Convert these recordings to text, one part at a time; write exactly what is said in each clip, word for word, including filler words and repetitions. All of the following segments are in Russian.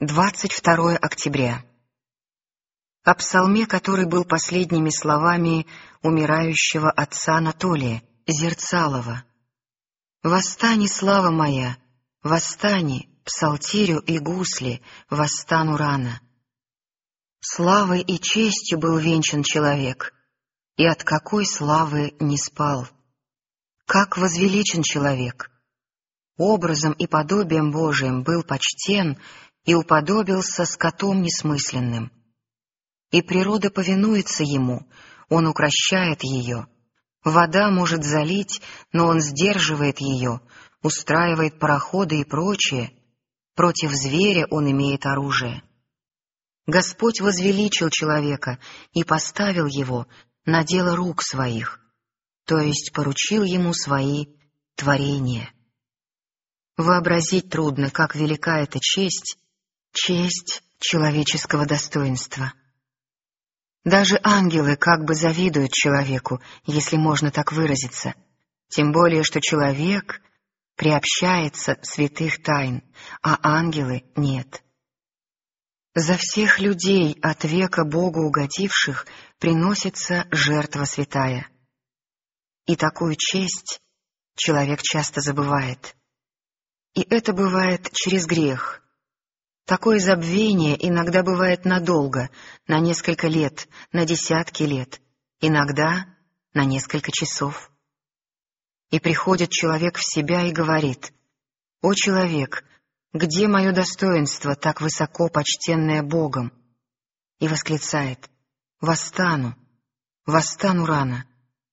двадцать второе октября. О псалме, который был последними словами умирающего отца Анатолия Зерцалова. «Восстани, слава моя, восстани, псалтирю и гусли, восстану рано». Славой и честью был венчан человек, и от какой славы не спал. Как возвеличен человек! Образом и подобием Божиим был почтен и уподобился скотом несмысленным. И природа повинуется ему, он укрощает ее. Вода может залить, но он сдерживает ее, устраивает пароходы и прочее. Против зверя он имеет оружие. Господь возвеличил человека и поставил его на дело рук своих, то есть поручил ему свои творения. Вообразить трудно, как велика эта честь, честь человеческого достоинства. Даже ангелы как бы завидуют человеку, если можно так выразиться, тем более, что человек приобщается святых тайн, а ангелы нет. За всех людей, от века Богу угодивших, приносится жертва святая. И такую честь человек часто забывает. И это бывает через грех. Такое забвение иногда бывает надолго, на несколько лет, на десятки лет, иногда на несколько часов. И приходит человек в себя и говорит: «О человек, где мое достоинство, так высоко почтенное Богом?» И восклицает: «Восстану, восстану рано».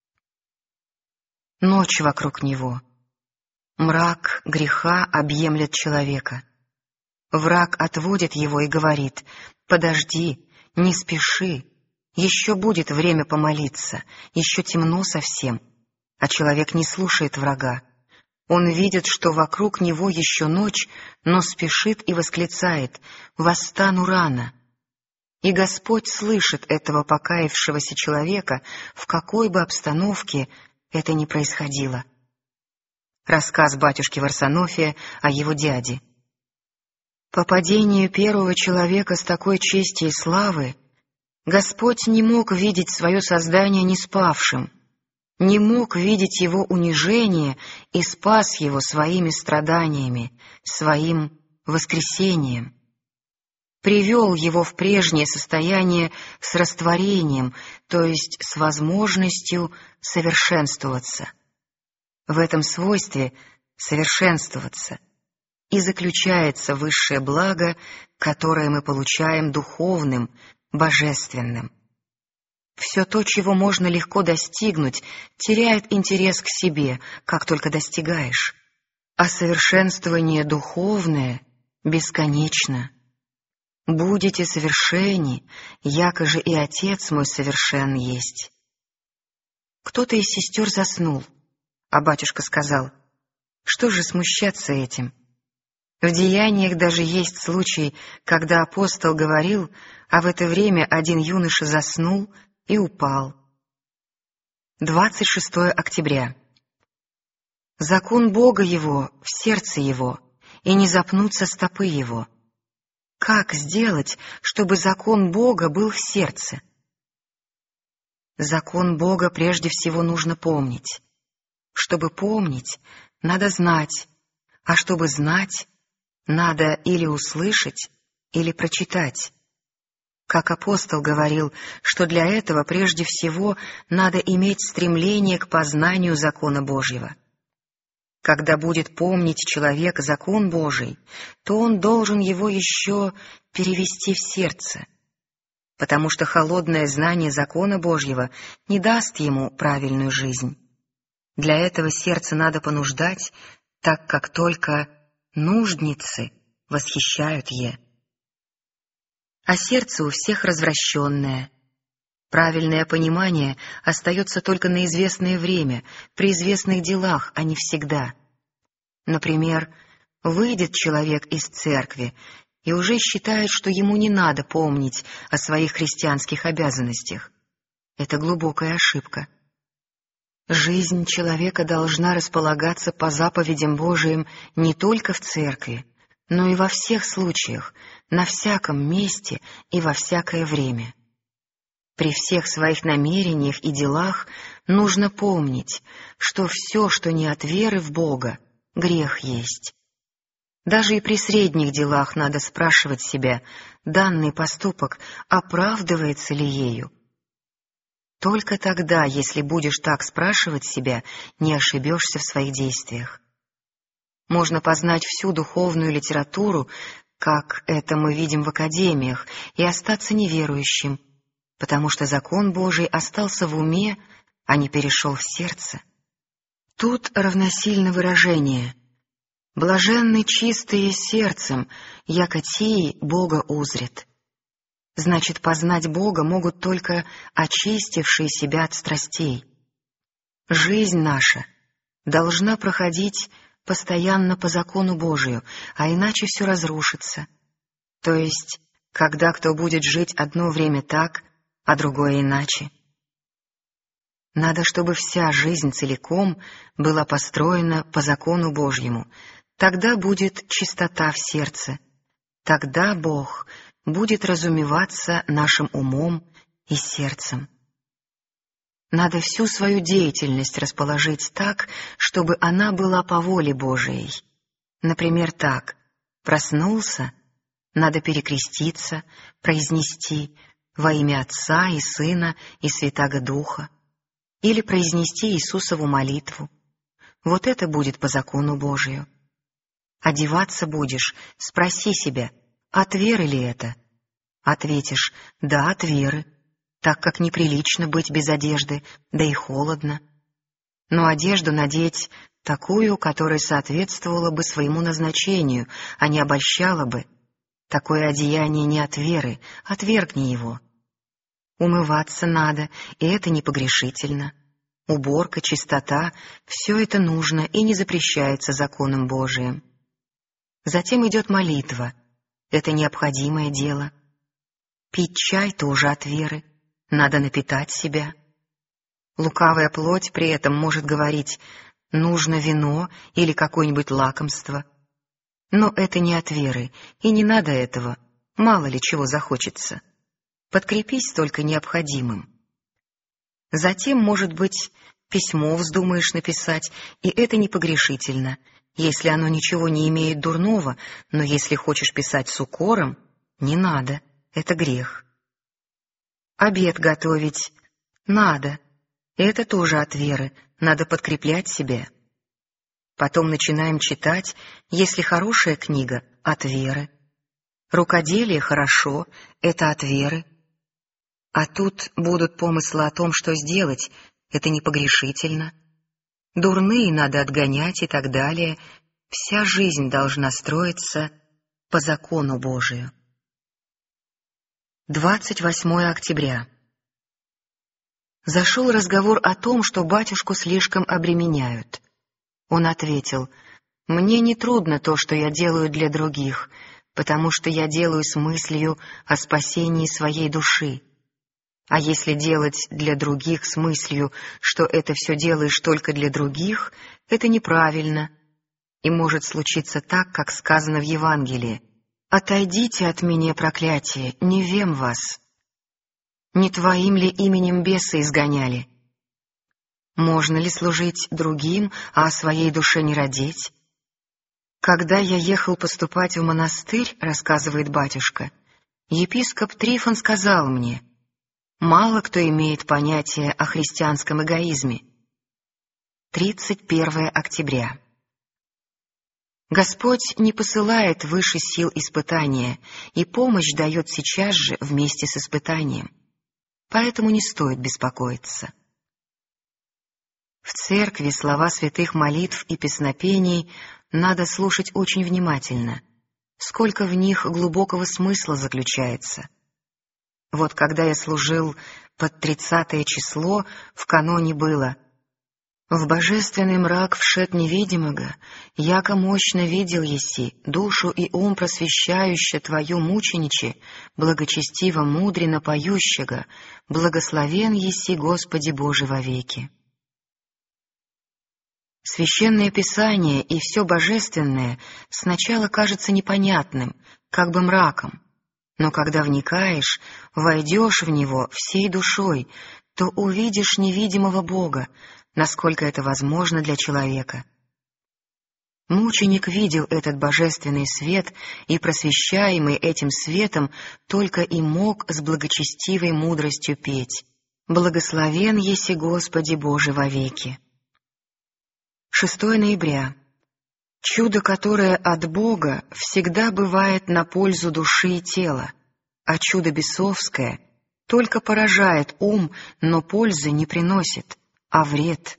Ночь вокруг него. Мрак греха объемлет человека. Враг отводит его и говорит: «Подожди, не спеши, еще будет время помолиться, еще темно совсем». А человек не слушает врага. Он видит, что вокруг него еще ночь, но спешит и восклицает: «Восстану рано». И Господь слышит этого покаявшегося человека, в какой бы обстановке это ни происходило. Рассказ батюшки Варсонофия о его дяде. По падению первого человека с такой чести и славы Господь не мог видеть свое создание неспавшим, не мог видеть его унижение и спас его своими страданиями, своим воскресением. Привел его в прежнее состояние с растворением, то есть с возможностью совершенствоваться. В этом свойстве совершенствоваться и заключается высшее благо, которое мы получаем духовным, божественным. Все то, чего можно легко достигнуть, теряет интерес к себе, как только достигаешь. А совершенствование духовное бесконечно. «Будете совершенни, яко же и Отец мой совершен есть». Кто-то из сестер заснул, а батюшка сказал: «Что же смущаться этим? В деяниях даже есть случай, когда апостол говорил, а в это время один юноша заснул и упал». двадцать шестое октября. Закон Бога его в сердце его, и не запнутся стопы его. Как сделать, чтобы закон Бога был в сердце? Закон Бога прежде всего нужно помнить. Чтобы помнить, надо знать, а чтобы знать, надо или услышать, или прочитать. Как апостол говорил, что для этого прежде всего надо иметь стремление к познанию закона Божьего. Когда будет помнить человек закон Божий, то он должен его еще перевести в сердце, потому что холодное знание закона Божьего не даст ему правильную жизнь. Для этого сердце надо понуждать, так как только нужницы восхищают е. А сердце у всех развращенное. Правильное понимание остается только на известное время, при известных делах, а не всегда. Например, выйдет человек из церкви и уже считает, что ему не надо помнить о своих христианских обязанностях. Это глубокая ошибка. Жизнь человека должна располагаться по заповедям Божиим не только в церкви, но и во всех случаях, на всяком месте и во всякое время. При всех своих намерениях и делах нужно помнить, что все, что не от веры в Бога, грех есть. Даже и при средних делах надо спрашивать себя, данный поступок оправдывается ли ею. Только тогда, если будешь так спрашивать себя, не ошибешься в своих действиях. Можно познать всю духовную литературу, как это мы видим в академиях, и остаться неверующим, потому что закон Божий остался в уме, а не перешел в сердце. Тут равносильно выражение «блаженны чистые сердцем, яко тии Бога узрят». Значит, познать Бога могут только очистившие себя от страстей. Жизнь наша должна проходить постоянно по закону Божию, а иначе все разрушится. То есть, когда кто будет жить одно время так, а другое иначе. Надо, чтобы вся жизнь целиком была построена по закону Божьему. Тогда будет чистота в сердце. Тогда Бог будет разумеваться нашим умом и сердцем. Надо всю свою деятельность расположить так, чтобы она была по воле Божией. Например, так: проснулся, надо перекреститься, произнести «во имя Отца и Сына и Святаго Духа», или произнести Иисусову молитву. Вот это будет по закону Божию. Одеваться будешь, спроси себя, от веры ли это? Ответишь: да, от веры, так как неприлично быть без одежды, да и холодно. Но одежду надеть такую, которая соответствовала бы своему назначению, а не обольщала бы. Такое одеяние не от веры, отвергни его. Умываться надо, и это не погрешительно. Уборка, чистота — все это нужно и не запрещается законом Божиим. Затем идет молитва. Это необходимое дело. Пить чай тоже от веры. Надо напитать себя. Лукавая плоть при этом может говорить: нужно вино или какое-нибудь лакомство. Но это не от веры, и не надо этого, мало ли чего захочется. Подкрепись только необходимым. Затем, может быть, письмо вздумаешь написать, и это не погрешительно, если оно ничего не имеет дурного, но если хочешь писать с укором, не надо, это грех. Обед готовить надо, это тоже от веры, надо подкреплять себя. Потом начинаем читать, если хорошая книга, от веры. Рукоделие хорошо, это от веры. А тут будут помыслы о том, что сделать, это не погрешительно. Дурные надо отгонять и так далее. Вся жизнь должна строиться по закону Божию. двадцать восьмое октября. Зашел разговор о том, что батюшку слишком обременяют. Он ответил: «Мне не трудно то, что я делаю для других, потому что я делаю с мыслью о спасении своей души. А если делать для других с мыслью, что это все делаешь только для других, это неправильно. И может случиться так, как сказано в Евангелии: «Отойдите от меня, проклятие, не вем вас». Не твоим ли именем бесы изгоняли? Можно ли служить другим, а о своей душе не родить? Когда я ехал поступать в монастырь, рассказывает батюшка, епископ Трифон сказал мне: мало кто имеет понятие о христианском эгоизме. тридцать первое октября. Господь не посылает выше сил испытания, и помощь дает сейчас же вместе с испытанием. Поэтому не стоит беспокоиться. В церкви слова святых молитв и песнопений надо слушать очень внимательно. Сколько в них глубокого смысла заключается. Вот когда я служил под тридцатое число, в каноне было: «В божественный мрак вшед невидимого, яко мощно видел еси, душу и ум просвещающе твою мучениче, благочестиво мудренно поющего, благословен еси Господи Боже вовеки». Священное Писание и все божественное сначала кажется непонятным, как бы мраком, но когда вникаешь, войдешь в него всей душой, то увидишь невидимого Бога, насколько это возможно для человека. Мученик видел этот божественный свет, и, просвещаемый этим светом, только и мог с благочестивой мудростью петь: «Благословен еси Господи Боже вовеки». шестое ноября. Чудо, которое от Бога, всегда бывает на пользу души и тела, а чудо бесовское только поражает ум, но пользы не приносит, а вред.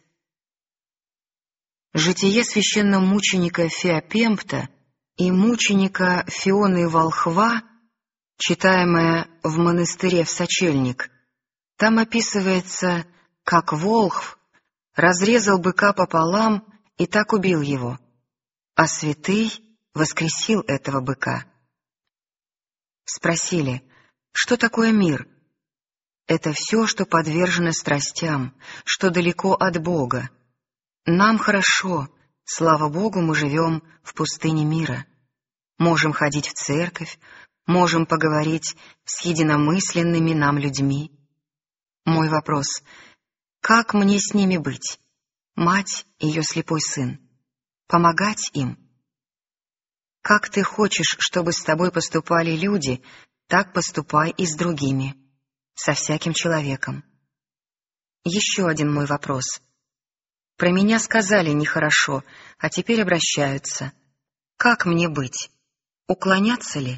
Житие священномученика Феопемпта и мученика Фионы Волхва, читаемое в монастыре в Сочельник, там описывается, как Волхв разрезал быка пополам и так убил его, а святый воскресил этого быка. Спросили, что такое мир? Это все, что подвержено страстям, что далеко от Бога. Нам хорошо, слава Богу, мы живем в пустыне мира. Можем ходить в церковь, можем поговорить с единомысленными нам людьми. Мой вопрос: как мне с ними быть? Мать, ее слепой сын. Помогать им? Как ты хочешь, чтобы с тобой поступали люди, так поступай и с другими, со всяким человеком. Еще один мой вопрос. Про меня сказали нехорошо, а теперь обращаются. Как мне быть? Уклоняться ли?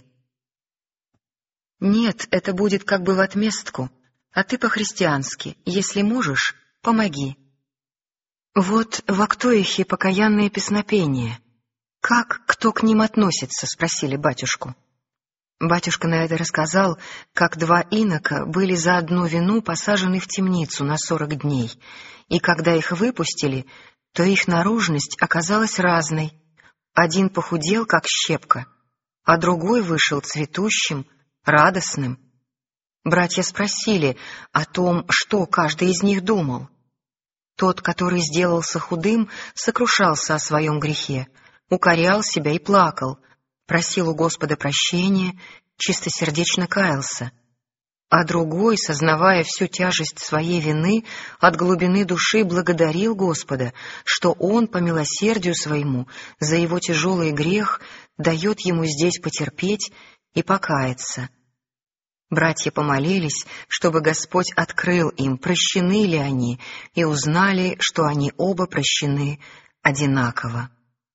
Нет, это будет как бы в отместку, а ты по-христиански, если можешь, помоги. Вот в Актоихе покаянное песнопение. Как кто к ним относится, спросили батюшку. Батюшка на это рассказал, как два инока были за одну вину посажены в темницу на сорок дней, и когда их выпустили, то их наружность оказалась разной. Один похудел, как щепка, а другой вышел цветущим, радостным. Братья спросили о том, что каждый из них думал. Тот, который сделался худым, сокрушался о своем грехе, укорял себя и плакал, просил у Господа прощения, чистосердечно каялся. А другой, сознавая всю тяжесть своей вины, от глубины души благодарил Господа, что Он, по милосердию своему, за его тяжелый грех, дает ему здесь потерпеть и покаяться. Братья помолились, чтобы Господь открыл им, прощены ли они, и узнали, что они оба прощены одинаково.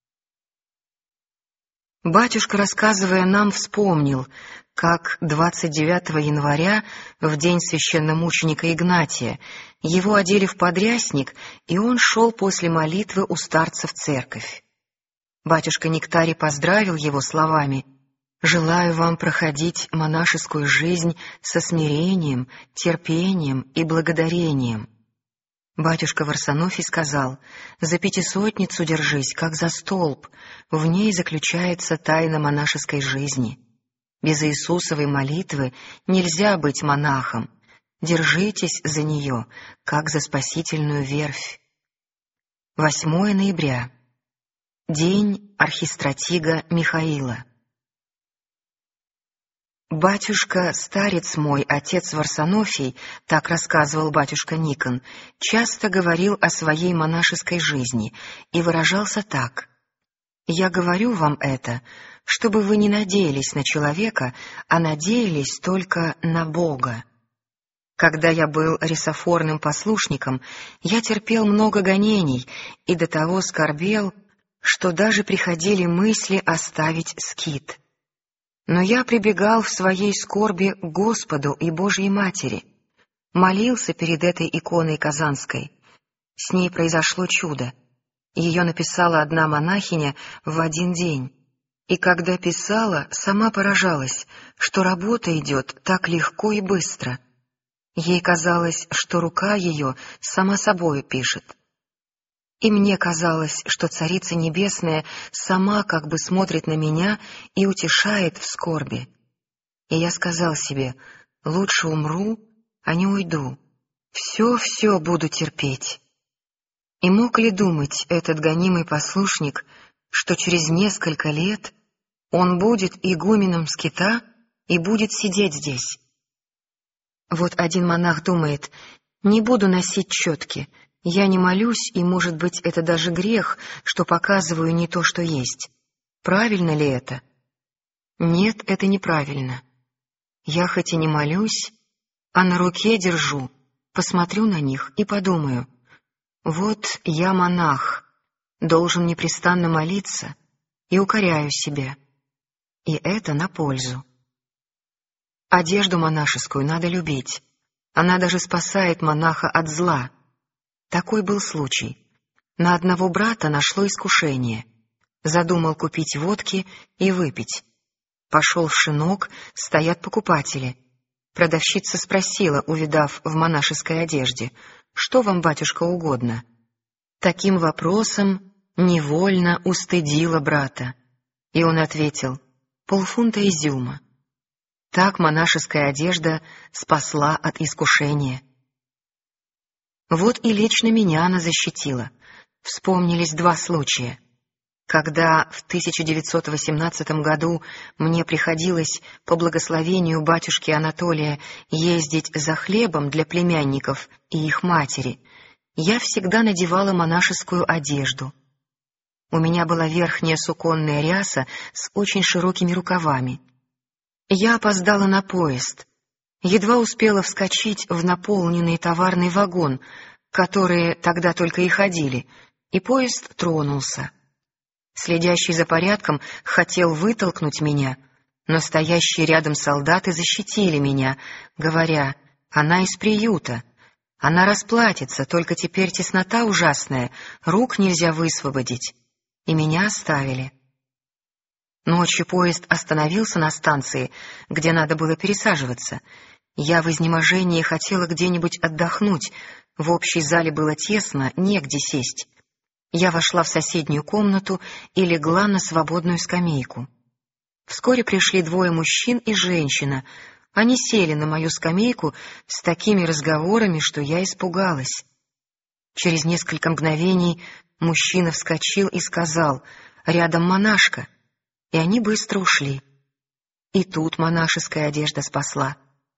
Батюшка, рассказывая нам, вспомнил, как двадцать девятого января, в день священномученика Игнатия, его одели в подрясник, и он шел после молитвы у старца в церковь. Батюшка Нектарий поздравил его словами: «Желаю вам проходить монашескую жизнь со смирением, терпением и благодарением». Батюшка Варсонофий сказал: «За пятисотницу держись, как за столб, в ней заключается тайна монашеской жизни. Без Иисусовой молитвы нельзя быть монахом. Держитесь за нее, как за спасительную верфь». восьмое ноября. День архистратига Михаила. «Батюшка, старец мой, отец Варсонофий, — так рассказывал батюшка Никон, — часто говорил о своей монашеской жизни и выражался так: «Я говорю вам это, чтобы вы не надеялись на человека, а надеялись только на Бога». Когда я был рисофорным послушником, я терпел много гонений и до того скорбел, что даже приходили мысли оставить скит. Но я прибегал в своей скорби к Господу и Божьей Матери, молился перед этой иконой казанской. С ней произошло чудо. Ее написала одна монахиня в один день. И когда писала, сама поражалась, что работа идет так легко и быстро. Ей казалось, что рука ее сама собою пишет. И мне казалось, что Царица Небесная сама как бы смотрит на меня и утешает в скорби. И я сказал себе: лучше умру, а не уйду. Все-все буду терпеть. И мог ли думать этот гонимый послушник, что через несколько лет он будет игуменом скита и будет сидеть здесь? Вот один монах думает: не буду носить четки, я не молюсь, и, может быть, это даже грех, что показываю не то, что есть. Правильно ли это? Нет, это неправильно. Я хоть и не молюсь, а на руке держу, посмотрю на них и подумаю: вот я монах, должен непрестанно молиться, и укоряю себя. И это на пользу. Одежду монашескую надо любить. Она даже спасает монаха от зла. Такой был случай. На одного брата нашло искушение. Задумал купить водки и выпить. Пошел в шинок, стоят покупатели. Продавщица спросила, увидав в монашеской одежде: «Что вам, батюшка, угодно?» Таким вопросом невольно устыдила брата. И он ответил: «Полфунта изюма». Так монашеская одежда спасла от искушения. Вот и лично меня она защитила. Вспомнились два случая. Когда в тысяча девятьсот восемнадцатом году мне приходилось по благословению батюшки Анатолия ездить за хлебом для племянников и их матери, я всегда надевала монашескую одежду. У меня была верхняя суконная ряса с очень широкими рукавами. Я опоздала на поезд, едва успела вскочить в наполненный товарный вагон, которые тогда только и ходили, и поезд тронулся. Следящий за порядком хотел вытолкнуть меня, но стоящие рядом солдаты защитили меня, говоря: «Она из приюта, она расплатится, только теперь теснота ужасная, рук нельзя высвободить». И меня оставили. Ночью поезд остановился на станции, где надо было пересаживаться. Я в изнеможении хотела где-нибудь отдохнуть, в общей зале было тесно, негде сесть. Я вошла в соседнюю комнату и легла на свободную скамейку. Вскоре пришли двое мужчин и женщина. Они сели на мою скамейку с такими разговорами, что я испугалась. Через несколько мгновений мужчина вскочил и сказал: «Рядом монашка», и они быстро ушли. И тут монашеская одежда спасла.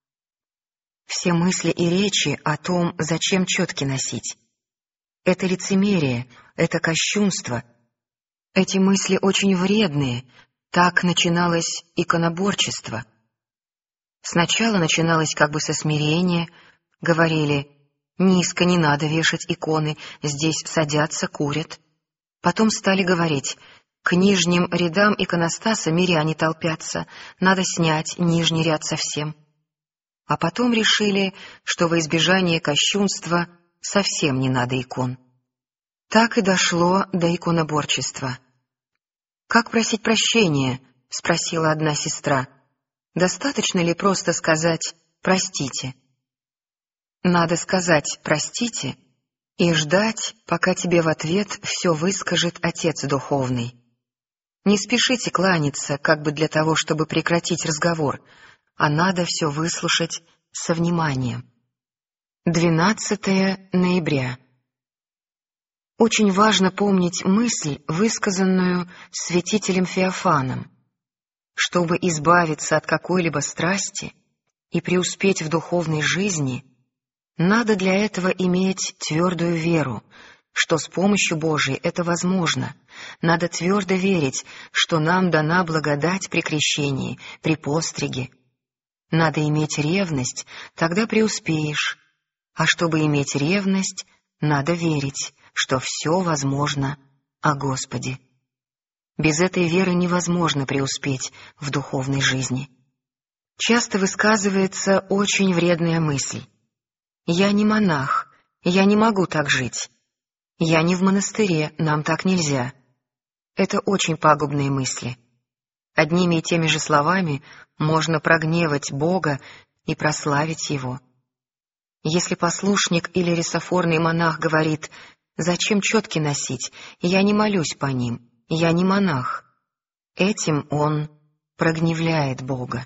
Все мысли и речи о том, зачем четки носить. Это лицемерие, это кощунство. Эти мысли очень вредные. Так начиналось иконоборчество. Сначала начиналось как бы со смирения. Говорили: низко не надо вешать иконы, здесь садятся, курят. Потом стали говорить: к нижним рядам иконостаса миряне толпятся, надо снять нижний ряд совсем. А потом решили, что во избежание кощунства совсем не надо икон. Так и дошло до иконоборчества. «Как просить прощения?» — спросила одна сестра. «Достаточно ли просто сказать «простите»?» Надо сказать «простите» и ждать, пока тебе в ответ все выскажет Отец Духовный. Не спешите кланяться, как бы для того, чтобы прекратить разговор, а надо все выслушать со вниманием. двенадцатое ноября. Очень важно помнить мысль, высказанную святителем Феофаном. Чтобы избавиться от какой-либо страсти и преуспеть в духовной жизни, надо для этого иметь твердую веру, что с помощью Божией это возможно. Надо твердо верить, что нам дана благодать при крещении, при постриге. Надо иметь ревность, тогда преуспеешь. А чтобы иметь ревность, надо верить, что все возможно о Господе. Без этой веры невозможно преуспеть в духовной жизни. Часто высказывается очень вредная мысль: «Я не монах, я не могу так жить. Я не в монастыре, нам так нельзя». Это очень пагубные мысли. Одними и теми же словами можно прогневать Бога и прославить Его. Если послушник или рисофорный монах говорит: «Зачем четки носить? Я не молюсь по ним, я не монах», этим он прогневляет Бога.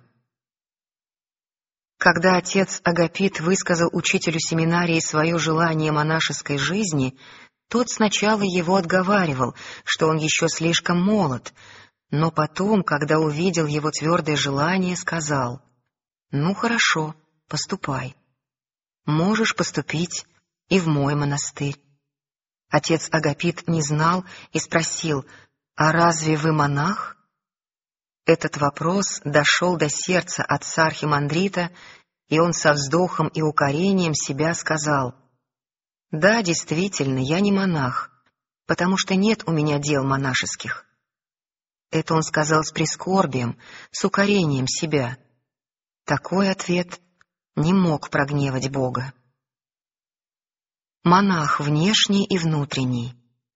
Когда отец Агапит высказал учителю семинарии свое желание монашеской жизни, Тот сначала его отговаривал, что он еще слишком молод, но потом, когда увидел его твердое желание, сказал: «Ну хорошо, поступай. Можешь поступить и в мой монастырь». Отец Агапит не знал и спросил: «А разве вы монах?» Этот вопрос дошел до сердца отца архимандрита, и он со вздохом и укорением себя сказал: «Да, действительно, я не монах, потому что нет у меня дел монашеских». Это он сказал с прискорбием, с укорением себя. Такой ответ не мог прогневать Бога. Монах внешний и внутренний.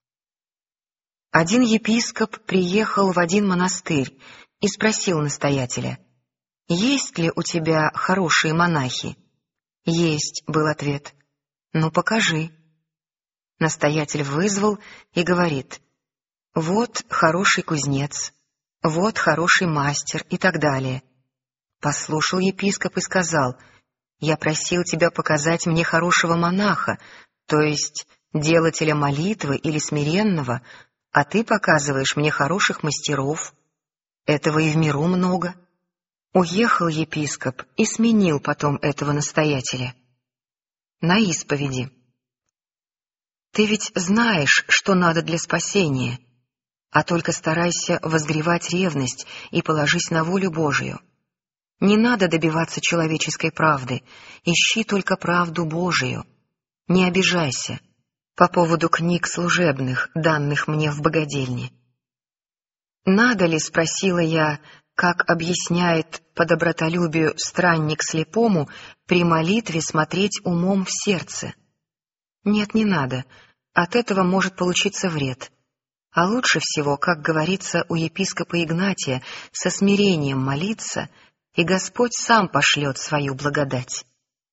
Один епископ приехал в один монастырь и спросил настоятеля: «Есть ли у тебя хорошие монахи?» «Есть», — был ответ. «Ну, покажи». Настоятель вызвал и говорит: «Вот хороший кузнец, вот хороший мастер» и так далее. Послушал епископ и сказал: «Я просил тебя показать мне хорошего монаха, то есть делателя молитвы или смиренного, а ты показываешь мне хороших мастеров. Этого и в миру много». Уехал епископ и сменил потом этого настоятеля. На исповеди: «Ты ведь знаешь, что надо для спасения, а только старайся возгревать ревность и положись на волю Божию. Не надо добиваться человеческой правды, ищи только правду Божию. Не обижайся по поводу книг служебных, данных мне в богадельне». «Надо ли, — спросила я, — как объясняет по добротолюбию странник слепому, при молитве смотреть умом в сердце?» «Нет, не надо, от этого может получиться вред. А лучше всего, как говорится у епископа Игнатия, со смирением молиться, и Господь сам пошлет свою благодать».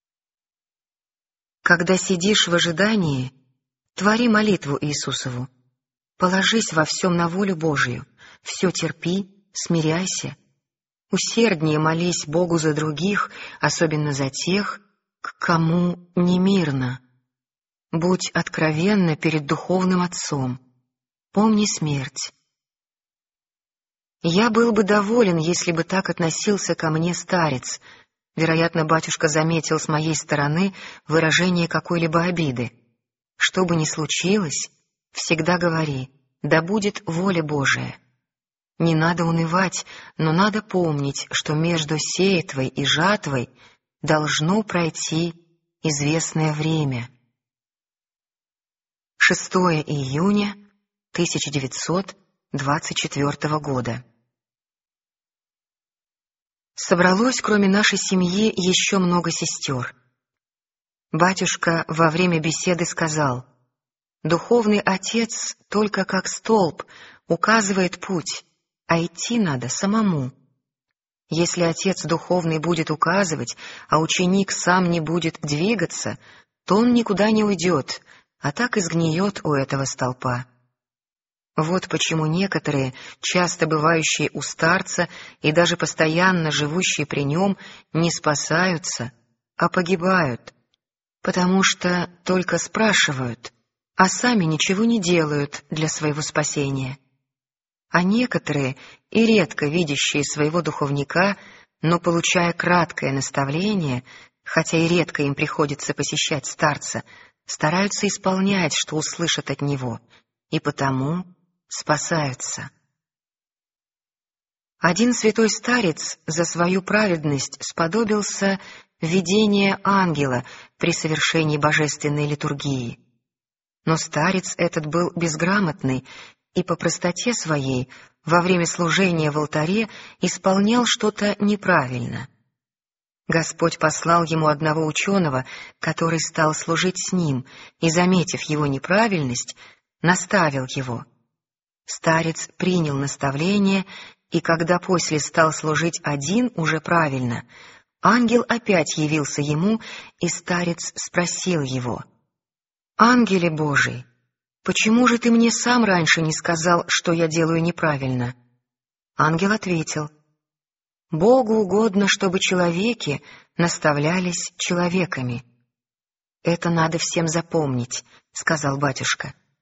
Когда сидишь в ожидании, твори молитву Иисусову. Положись во всем на волю Божию, все терпи, смиряйся. Усерднее молись Богу за других, особенно за тех, к кому не мирно. Будь откровенна перед духовным отцом. Помни смерть. Я был бы доволен, если бы так относился ко мне старец. Вероятно, батюшка заметил с моей стороны выражение какой-либо обиды. Что бы ни случилось, всегда говори: да будет воля Божия. Не надо унывать, но надо помнить, что между сеятвой и жатвой должно пройти известное время. шестое июня тысяча девятьсот двадцать четвёртого года. Собралось, кроме нашей семьи, еще много сестер. Батюшка во время беседы сказал: «Духовный отец только как столб указывает путь, а идти надо самому. Если отец духовный будет указывать, а ученик сам не будет двигаться, то он никуда не уйдет, а так и сгниет у этого столпа». Вот почему некоторые, часто бывающие у старца и даже постоянно живущие при нем, не спасаются, а погибают, потому что только спрашивают, а сами ничего не делают для своего спасения. А некоторые, и редко видящие своего духовника, но получая краткое наставление, хотя и редко им приходится посещать старца, стараются исполнять, что услышат от него, и потому спасаются. Один святой старец за свою праведность сподобился видения ангела при совершении божественной литургии. Но старец этот был безграмотный и по простоте своей во время служения в алтаре исполнял что-то неправильно. Господь послал ему одного ученого, который стал служить с ним, и, заметив его неправильность, наставил его. Старец принял наставление, и когда после стал служить один уже правильно, ангел опять явился ему, и старец спросил его: «Ангеле Божий, почему же ты мне сам раньше не сказал, что я делаю неправильно?» Ангел ответил: «Богу угодно, чтобы человеки наставлялись человеками». «Это надо всем запомнить», — сказал батюшка.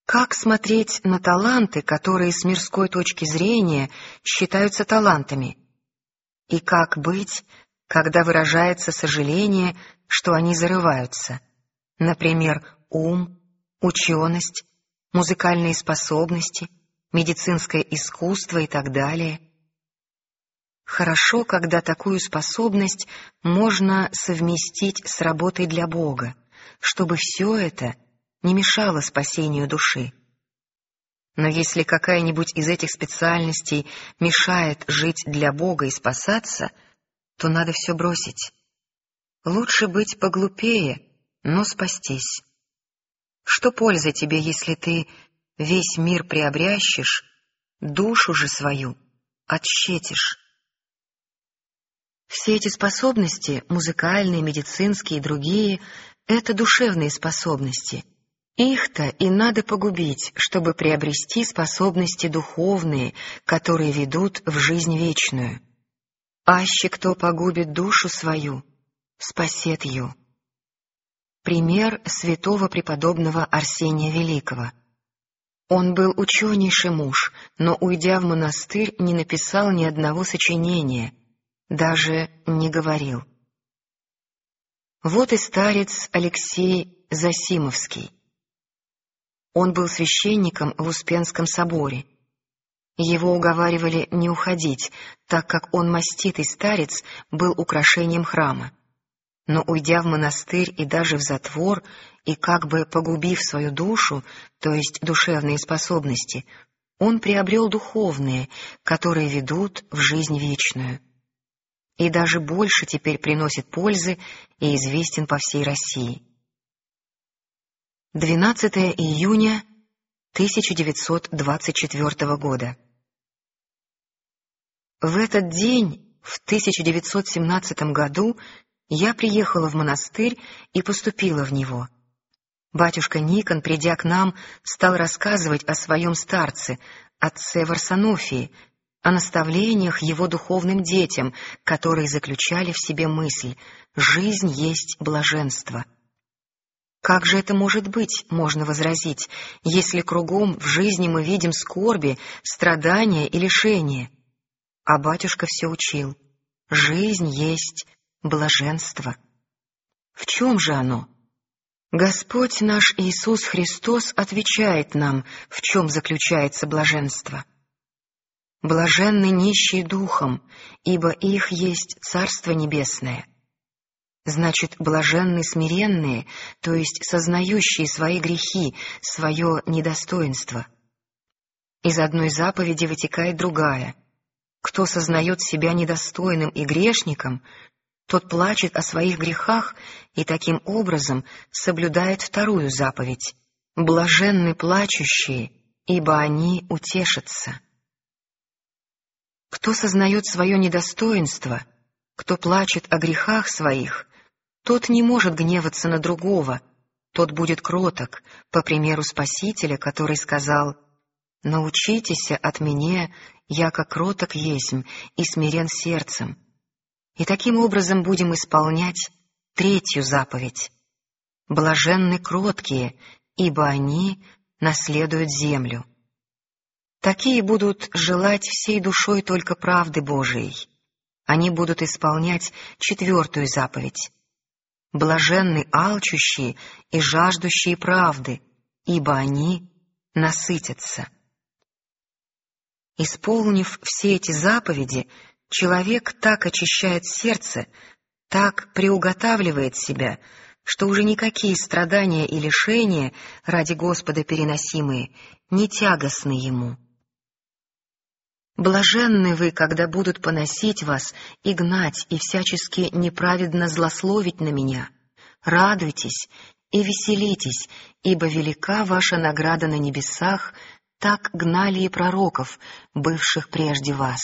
Как смотреть на таланты, которые с мирской точки зрения считаются талантами? И как быть, когда выражается сожаление, что они зарываются? Например, ум, ученость, музыкальные способности, медицинское искусство и так далее. Хорошо, когда такую способность можно совместить с работой для Бога, чтобы все это не мешало спасению души. Но если какая-нибудь из этих специальностей мешает жить для Бога и спасаться, то надо все бросить. Лучше быть поглупее, но спастись. Что польза тебе, если ты весь мир приобрящешь, душу же свою отщетишь? Все эти способности, музыкальные, медицинские и другие, это душевные способности. Их-то и надо погубить, чтобы приобрести способности духовные, которые ведут в жизнь вечную. Аще кто погубит душу свою, спасет ее. Пример святого преподобного Арсения Великого. Он был ученейший муж, но, уйдя в монастырь, не написал ни одного сочинения, даже не говорил. Вот и старец Алексей Засимовский. Он был священником в Успенском соборе. Его уговаривали не уходить, так как он, маститый старец, был украшением храма. Но, уйдя в монастырь и даже в затвор, и как бы погубив свою душу, то есть душевные способности, он приобрел духовные, которые ведут в жизнь вечную. И даже больше теперь приносит пользы и известен по всей России. двенадцатое июня тысяча девятьсот двадцать четвёртого года. В этот день, в тысяча девятьсот семнадцатом году, я приехала в монастырь и поступила в него. Батюшка Никон, придя к нам, стал рассказывать о своем старце, отце Варсонофии, о наставлениях его духовным детям, которые заключали в себе мысль «жизнь есть блаженство». Как же это может быть, можно возразить, если кругом в жизни мы видим скорби, страдания и лишения? А батюшка все учил. Жизнь есть блаженство. В чем же оно? Господь наш Иисус Христос отвечает нам, в чем заключается блаженство. Блаженны нищие духом, ибо их есть Царство Небесное. Значит, блаженны смиренные, то есть сознающие свои грехи, свое недостоинство. Из одной заповеди вытекает другая. Кто сознает себя недостойным и грешником, тот плачет о своих грехах и таким образом соблюдает вторую заповедь. Блаженны плачущие, ибо они утешатся. Кто сознает свое недостоинство, кто плачет о грехах своих, тот не может гневаться на другого, тот будет кроток, по примеру Спасителя, который сказал: «Научитесь от меня, яко кроток есмь и смирен сердцем». И таким образом будем исполнять третью заповедь. Блаженны кроткие, ибо они наследуют землю. Такие будут желать всей душой только правды Божией. Они будут исполнять четвертую заповедь. Блаженны алчущие и жаждущие правды, ибо они насытятся. Исполнив все эти заповеди, человек так очищает сердце, так приуготавливает себя, что уже никакие страдания и лишения, ради Господа переносимые, не тягостны ему. Блаженны вы, когда будут поносить вас и гнать, и всячески неправедно злословить на меня. Радуйтесь и веселитесь, ибо велика ваша награда на небесах, так гнали и пророков, бывших прежде вас.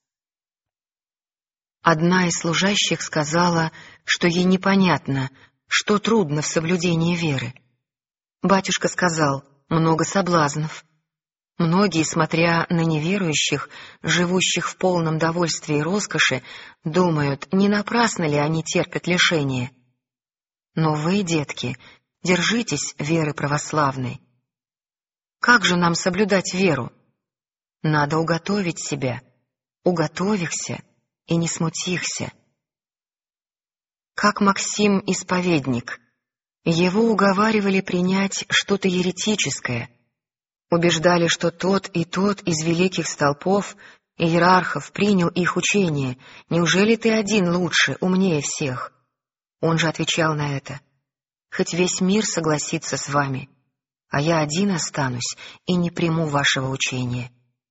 Одна из служащих сказала, что ей непонятно, что трудно в соблюдении веры. Батюшка сказал: много соблазнов. Многие, смотря на неверующих, живущих в полном довольстве и роскоши, думают, не напрасно ли они терпят лишения. Но вы, детки, держитесь веры православной. Как же нам соблюдать веру? Надо уготовить себя, уготовихся и не смутихся. Как Максим Исповедник. Его уговаривали принять что-то еретическое, убеждали, что тот и тот из великих столпов, иерархов, принял их учение. Неужели ты один лучше, умнее всех? Он же отвечал на это: хоть весь мир согласится с вами, а я один останусь и не приму вашего учения.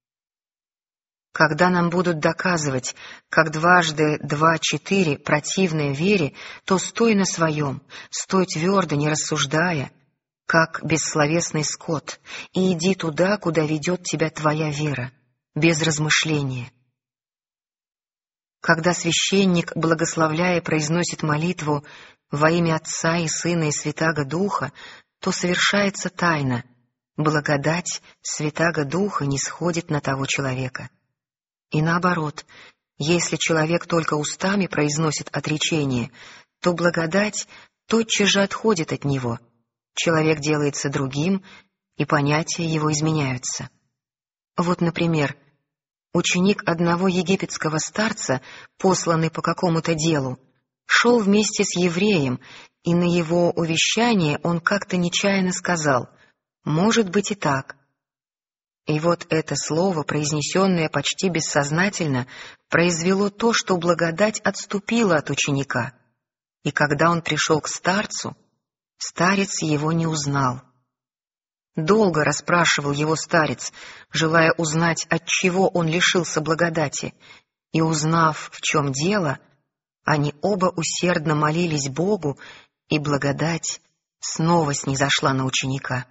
Когда нам будут доказывать, как дважды два четыре противное вере, то стой на своем, стой твердо, не рассуждая, как бессловесный скот, и иди туда, куда ведет тебя твоя вера, без размышления. Когда священник, благословляя, произносит молитву во имя Отца и Сына и Святаго Духа, то совершается тайна: благодать Святаго Духа не сходит на того человека. И наоборот, если человек только устами произносит отречение, то благодать тотчас же отходит от него, человек делается другим, и понятия его изменяются. Вот, например, ученик одного египетского старца, посланный по какому-то делу, шел вместе с евреем, и на его увещание он как-то нечаянно сказал: «Может быть и так». И вот это слово, произнесенное почти бессознательно, произвело то, что благодать отступила от ученика. И когда он пришел к старцу, старец его не узнал. Долго расспрашивал его старец, желая узнать, отчего он лишился благодати, и, узнав, в чем дело, они оба усердно молились Богу, и благодать снова снизошла на ученика.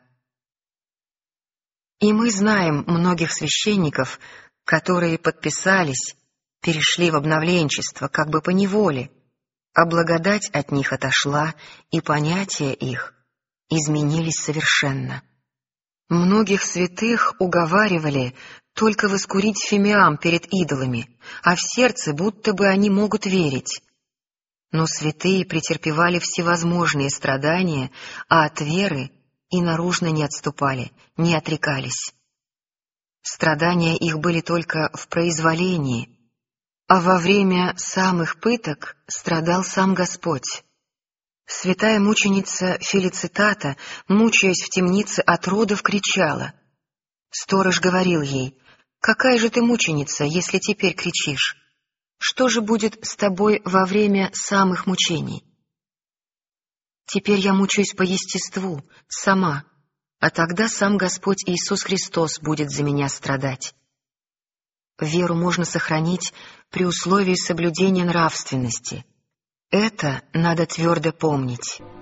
И мы знаем многих священников, которые подписались, перешли в обновленчество, как бы поневоле, а благодать от них отошла, и понятия их изменились совершенно. Многих святых уговаривали только воскурить фимиам перед идолами, а в сердце будто бы они могут верить. Но святые претерпевали всевозможные страдания, а от веры и наружно не отступали, не отрекались. Страдания их были только в произволении, а во время самых пыток страдал сам Господь. Святая мученица Фелицитата, мучаясь в темнице от родов, кричала. Сторож говорил ей: «Какая же ты мученица, если теперь кричишь? Что же будет с тобой во время самых мучений? Теперь я мучаюсь по естеству, сама, а тогда сам Господь Иисус Христос будет за меня страдать». Веру можно сохранить при условии соблюдения нравственности. Это надо твердо помнить.